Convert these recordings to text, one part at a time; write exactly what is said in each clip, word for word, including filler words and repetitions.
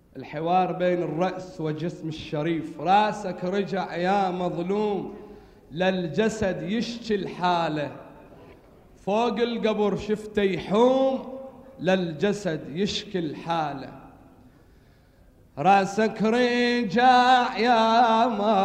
الحوار بين الرأس وجسم الشريف. راسك رجع يا مظلوم للجسد يشكي الحالة، فوق القبر شفته يحوم للجسد يشكي الحالة. راسك رجع يا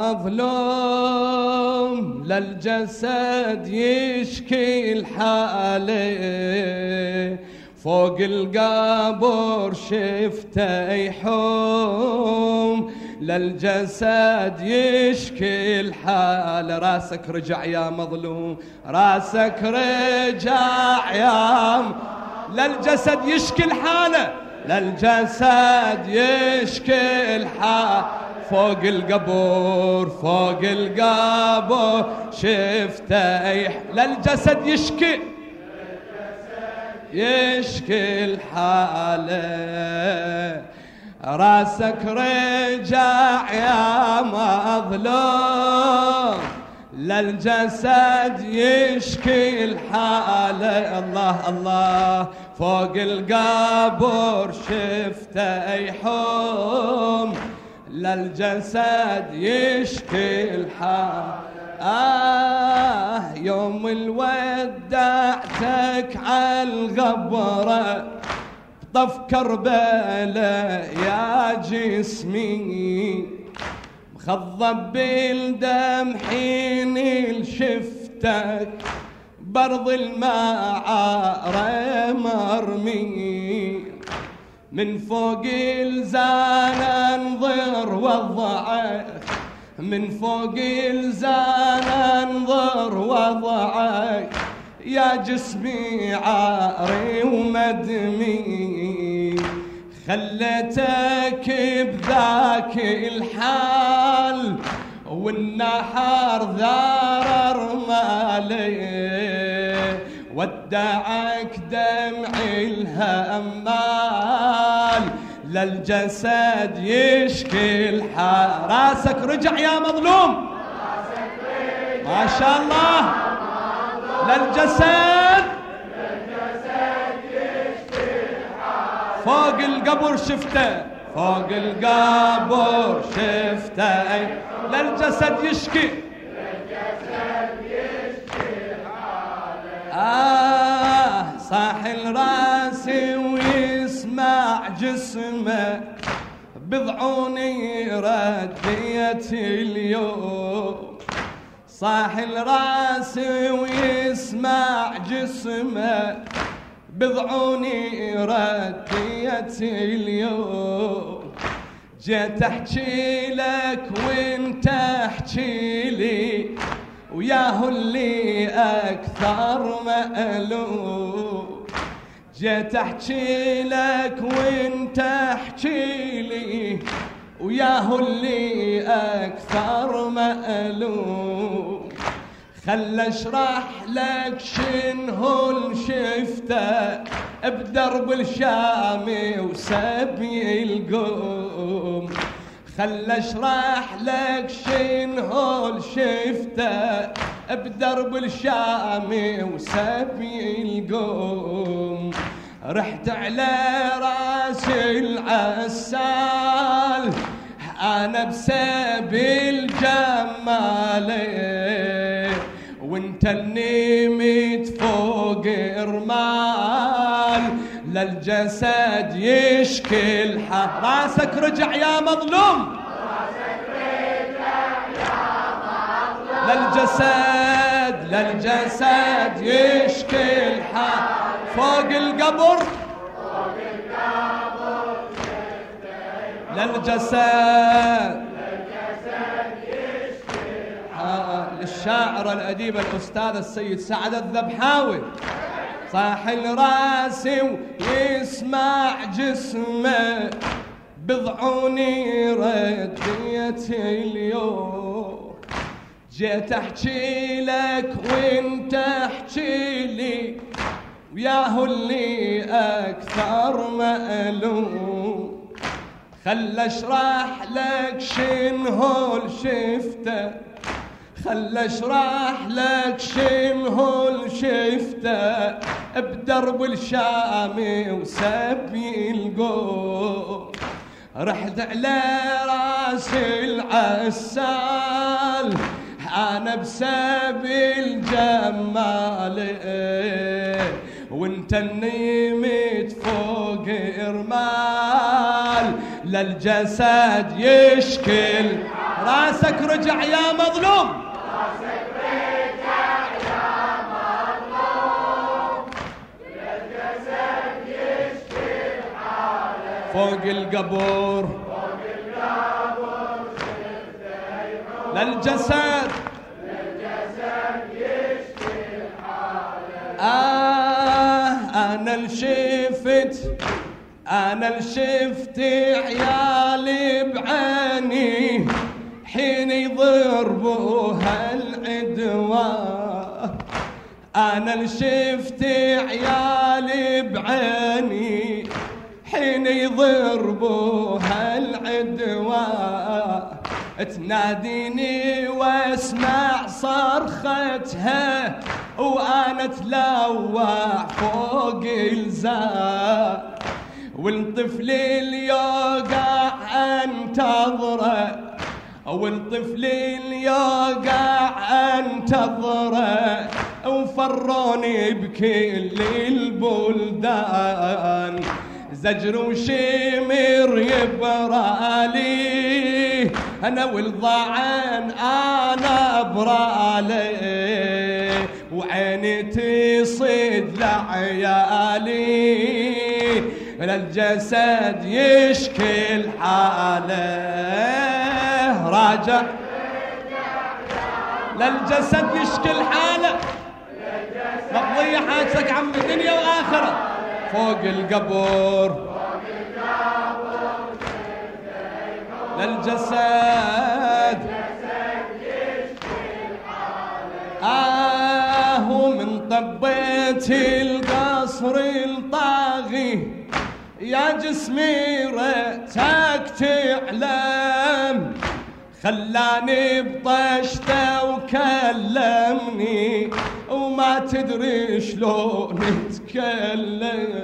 مظلوم للجسد يشكي الحالة، فوق القبر شفته يحوم للجسد يشكي الحال. راسك رجع يا مظلوم، راسك رجع يا م... للجسد يشكي الحالة، للجسد يشكي الحال، فوق القبر فوق القبر شفته يح... للجسد يشكي يشكي الحالة. راسك رجع يا مظلوم للجسد يشكي الحالة. الله الله، فوق القبر شفته يحوم للجسد يشكي الحالة. آه يوم الودعتك عالغبرة طف كربلاء يا جسمي، مخضب بالدم حين شفتك برض المعارة مرمي، من فوق الزان انظر وضعك، من فوق الزان انظر وضعك يا جسمي عاري ومدمي، خلتك بذاك الحال والنحر ذار مالي، ودعك دمعي الهمال للجسد يشكي الحال. راسك رجع يا مظلوم ما شاء الله للجسد يشكي الحال، فوق القبر شفته فوق القبر شفته للجسد يشكي آه صاح الراسي ويسمع جسمه بضعوني رديت اليوم، صاح الراسي ويسمع جسمه بضعوني رديت اليوم، جيت احكي لك وانت احكي لي وياه اللي أكثر مألوم، جيت أحكي لك وانت احكي لي وياه اللي أكثر مألوم، خل اشرح لك شنهو الشفته بدرب الشام وسبي القوم، خل اشرح لك شنهو الشفته بدرب الشام وسبي القوم، رحت على راس العسال انا بسبيل جمالي، وانت النمت فوق رمال للجسد يشكي الحال. راسك رجع يا مظلوم، راسك رجع يا مظلوم للجسد للجسد يشكي الحال، فوق القبر فوق القبر للجسد للشاعر الأديب الأستاذ السيد سعد الذبحاوي. صاح الراسي ويسمع جسمه بضعوني رديت اليوم، جيت احكي لك وانت احكي لي وياه اللي اكثر مألوم، خل اشرح لك شنهو الشفته، خل اشرح لك شنهو الشفته بدرب الشام وسبي القوم، رحت على راس العسال انا بسبيل جمالي وانت النيمت فوق ارمال للجسد يشكل راسك رجع يا مظلوم راسك رجع يا مظلوم للجسد يشكل حاله فوق القبور فوق القبر للجسد للجسد يشكل حاله آه أنا الشفت أنا الشفت عيالي بعيني حين يضربوها العدوان أنا الشفت عيالي بعيني حين يضربوها العدوان تناديني واسمع صرختها وانا اتلوع فوق الزاد والطفل اليوقع انتظره والطفل اليوقع انتظره وفروني بكل البلدان زجر وشمر يبرالي انا والضعن انا برالي وعيني تصيد لعيالي للجسد يشكل حاله راجع للجسد يشكل حاله مقضية حاجتك عم دنيا واخره فوق القبور للجسد آه ومن طبيت القصر الطاغي يا جسمي ريتك تعلم خلاني بطشته وكلمني وما تدري شلون اتكلم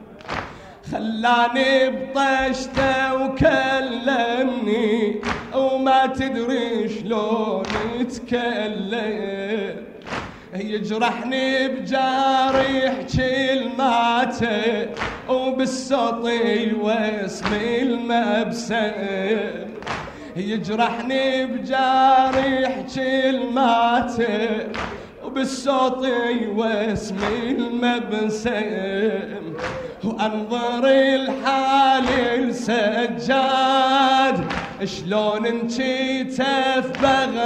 خلاني بطشته وكلمني وما تدري شلون اتكلم يجرحني بجارح كلماته وبالسطي واسم المبسم يجرحني بجارح كلماته وبالصوتي واسم المبسم وانظر الحال السجاد شلون انشيته في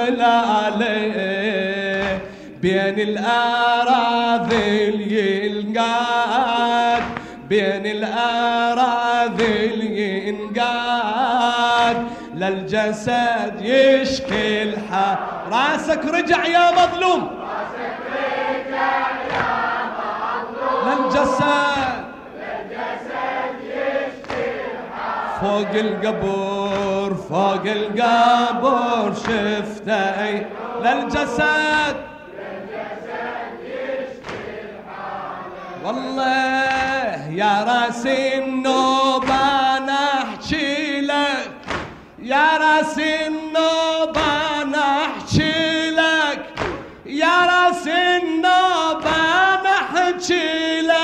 بغلاله بين الاراذل ينقاد بين الاراذل ينقاد للجسد يشكل حال راسك رجع يا مظلوم راسك رجع يا مظلوم للجسد للجسد يشكل حاله فوق القبور فوق القبور شفته للجسد للجسد يشكل حاله والله يا راسي النوبة انا احكي لك يا راسي النوبة انا احكي لك يا راسي النوبة انا احكي لك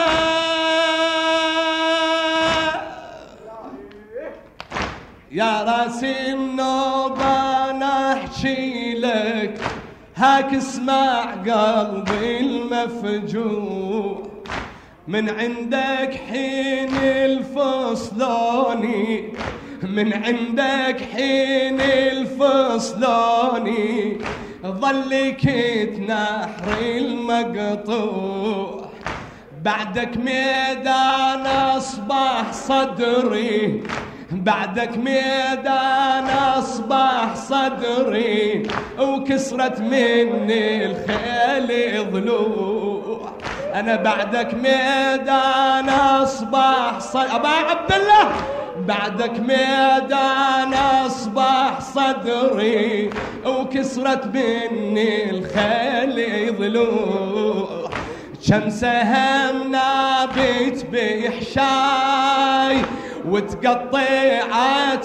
يا راسي النوبة انا احكي لك هاك اسمع قلبي المفجوع من عندك حين الفصلوني من عندك حين الفصلوني ظلك تنحر المقطوع بعدك ميدان اصبح صدري بعدك ميدان اصبح صدري وكسرت مني الخيل ضلوع انا بعدك ميدان اصبح صدري ابا عبد الله بعدك ميدان اصبح صدري وكسرت مني الخيل ضلوع كم سهم نابت بحشاي وتقطعت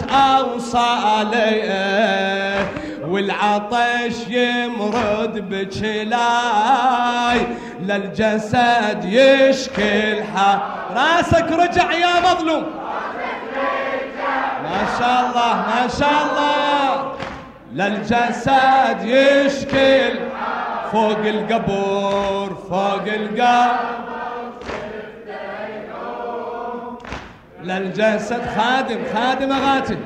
أوصالي والعطش يمرد بجلاي للجسد يشكي الحال. راسك رجع يا مظلوم، ما شاء الله ما شاء الله. للجسد يشكي فوق القبور فوق القبر للجسد خادم خادم أغاتي.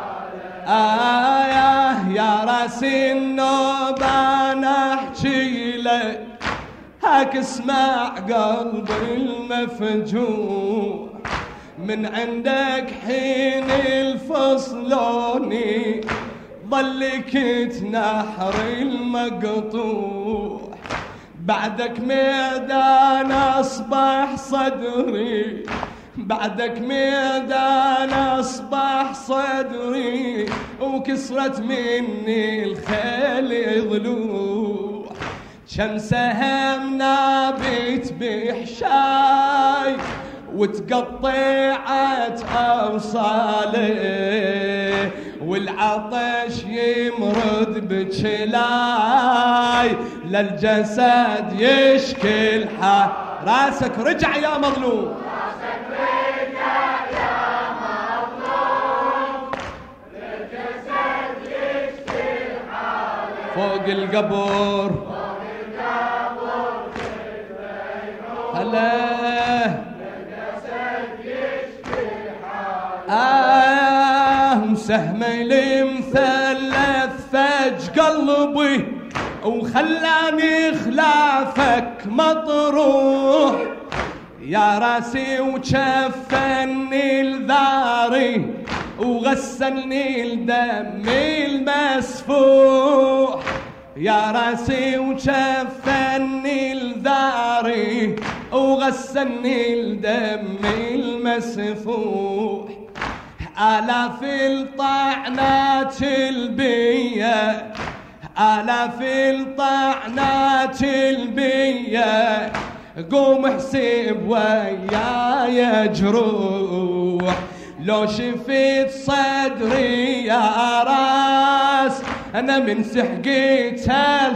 آه يا راسي النوبة أنا أحكي لك هاك اسمع قلبي المفجوع من عندك حين الفصلوني ظلك تنحر المقطوع بعدك ميدان أصبح صدري بعدك ميدان أصبح صدري وكسرت مني الخيل ضلوع كم سهم نابت بحشاي وتقطعت أوصالي والعطش يمرد بجلاي للجسد يشكي الحال. راسك رجع يا مظلوم، راسك رجع يا مظلوم للجسد يشكي الحال. فوق القبر فوق القبر هلا للجسد يشكي الحال. آه سهمي المثلث فج قلبي وخلاني خلافك مطروح يا راسي وشفني الذاري وغسلني لدمي المسفوح يا راسي وشفني الذاري وغسلني لدمي المسفوح. آلاف الطعنات البية آلاف الطعنات البية قوم احسب وياي جروح لو شفت صدري يا راس انا من سحقيت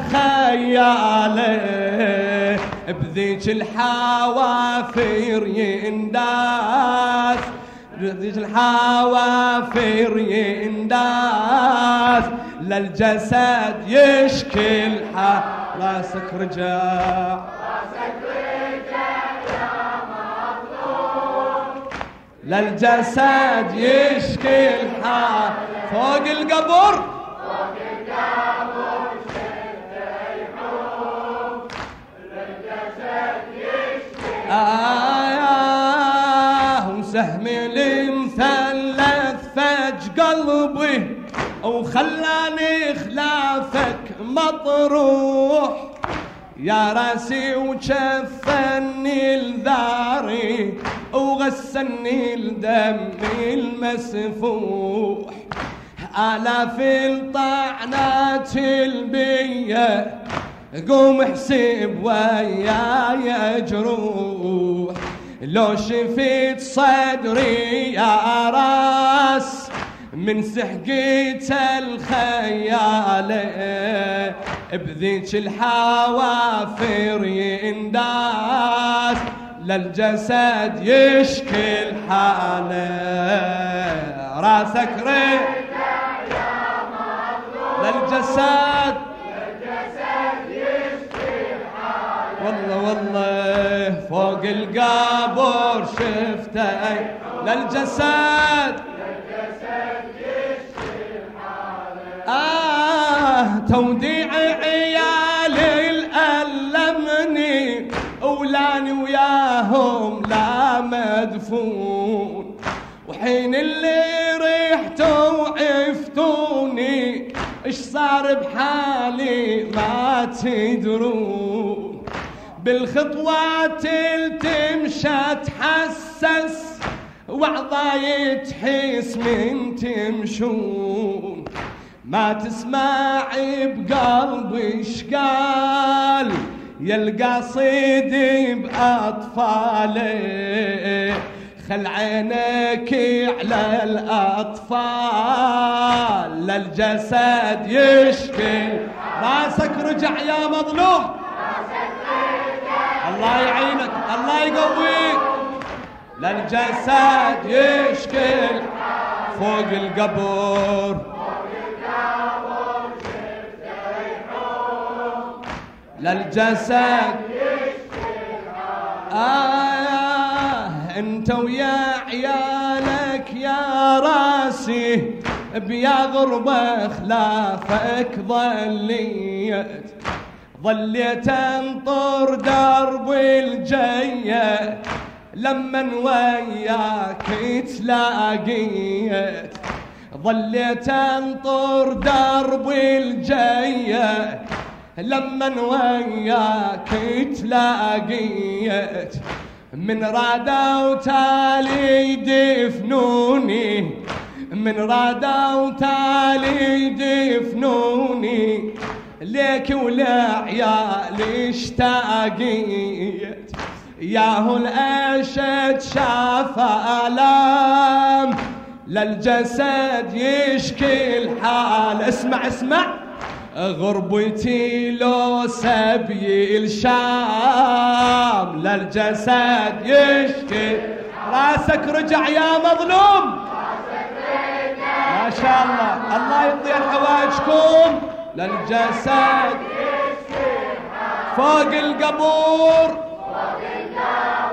الخيالة بذيك الحوافر ينداس بذيك الحوافر ينداس للجسد يشكي الحال. راسك رجع راسك رجع يا مظلوم للجسد يشكي الحال. فوق القبر فوق القبر شد يحوم للجسد يشكي آه وسهمي المثلث فج قلبي وخلاني خلافك مطروح يا راسي وشفني الذاري وغسلني لدمي المسفوح. آلاف الطعنات البية قوم احسب وياي جروح لو شفت صدري يا راس من سحقيت الخيالة بذيك الحوافر ينداس للجسد يشكي الحالة. راسك رجع يا مظلوم للجسد للجسد يشكي الحال. والله والله فوق القبر شفته للجسد آه توديع عيالي الألمني أولاني وياهم لا مدفون وحين اللي ريحتوا وعفتوني إيش صار بحالي ما تدرون. بالخطوات التمشى تحسس وعضاي تحس من تمشون ما تسمعي بقلبي شقال يا القصيد بأطفالي خل عينك على الأطفال للجسد يشكي راسك رجع يا مظلوم الله يعينك الله يقويك للجسد يشكي فوق القبر للجسد آه انت ويا عيالك يا راسي بيا غربة خلافك ظليت ظليت انطر درب الجية لمن وياك تلاقيت ظليت انطر درب الجية لمن وياك تلاقيت من رادوا تالي دفنوني من رادوا تالي دفنوني ليك ولعيالي اشتاقيت ياهو الأشد شاف آلام للجسد يشكي الحال اسمع اسمع غربتي لو سبي الشام للجسد يشكي راسك رجع يا مظلوم ما شاء الله الله يقضي حوائجكم للجسد فوق القبور